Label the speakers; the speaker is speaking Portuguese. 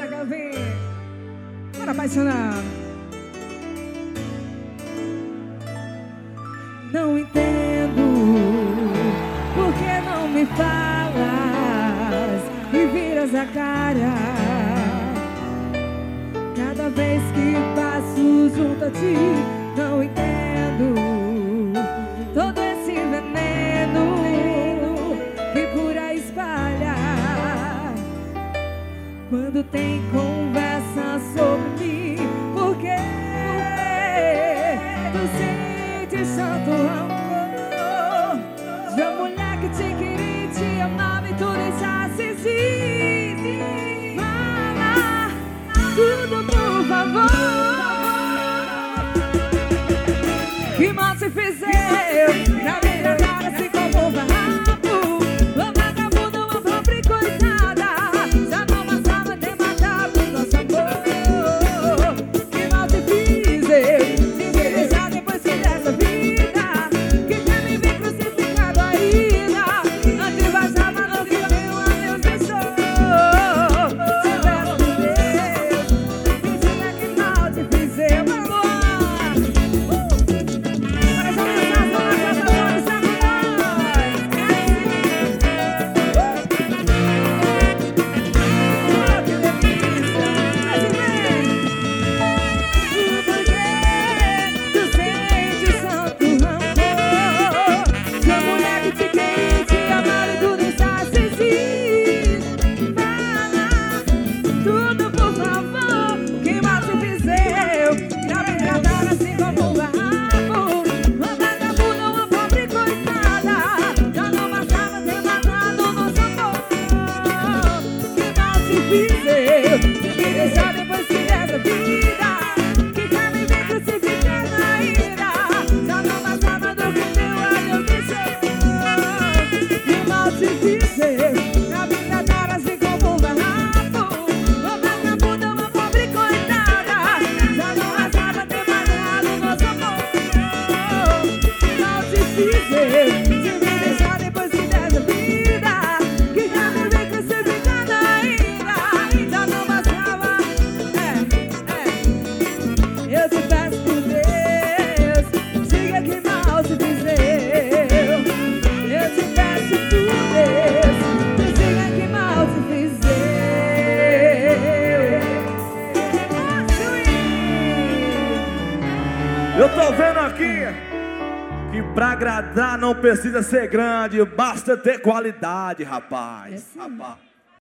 Speaker 1: Gavin. Bora apaixonar. Não entendo por que não me falas e viras a cara cada vez que passo junto a ti. Não entendo todo esse veneno que por aí espalha quando tem conversa sobre mim. Por que tu sentes tanto amor de uma mulher que te queria e te amava e tu deixasse assim? Fala tudo, por favor. Que mal te fiz eu pra me tratar assim como um barraco? Uma vagabunda, uma pobre coitada, já não bastava ter matado nosso amor. Que mal te fiz eu de me deixar depois que dessa vida, que quer me ver crucificado ainda, antes baixava no que meu adeus deixou. Se peço Deus, me diga que mal te fiz eu, amor. Deixar depois que dessa vida, que quer me ver crucificando ainda, já não bastava do que meu adeus deixou. Que mal te fiz eu pra me tratar assim como um barraco? Uma vagabunda, uma pobre coitada, já não bastava ter matado nosso amor. Que mal te fiz eu de me deixar depois que dessa vida, que quer me ver crucificando ainda, já não bastava. Eu te peço por Deus, diga que mal te fiz eu. Eu te peço por Deus, diga que mal te fiz eu.
Speaker 2: Eu tô vendo aqui que pra agradar não precisa ser grande, basta ter qualidade, rapaz.
Speaker 1: Rapaz.